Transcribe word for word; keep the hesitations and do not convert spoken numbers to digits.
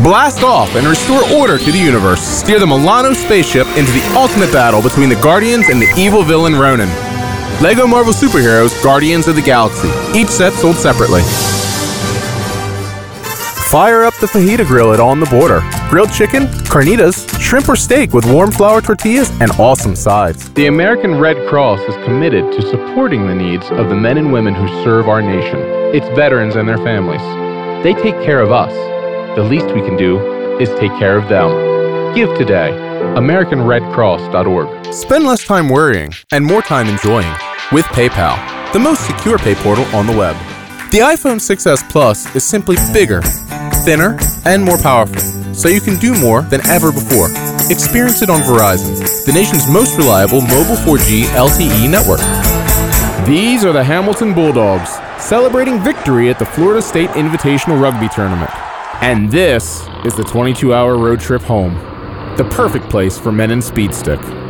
blast off and restore order to the universe. Steer the Milano spaceship into the ultimate battle between the Guardians and the evil villain Ronan. LEGO Marvel Superheroes Guardians of the Galaxy. Each set sold separately. Fire up the fajita grill at On the Border. Grilled chicken, carnitas, shrimp or steak with warm flour tortillas, and awesome sides. The American Red Cross is committed to supporting the needs of the men and women who serve our nation, its veterans and their families. They take care of us. The least we can do is take care of them. Give today. American Red Cross dot org. Spend less time worrying and more time enjoying with PayPal, the most secure pay portal on the web. The iPhone six S Plus is simply bigger, thinner, and more powerful, so you can do more than ever before. Experience it on Verizon, the nation's most reliable mobile four G L T E network. These are the Hamilton Bulldogs, celebrating victory at the Florida State Invitational Rugby Tournament. And this is the twenty-two hour road trip home, the perfect place for men in Speed Stick.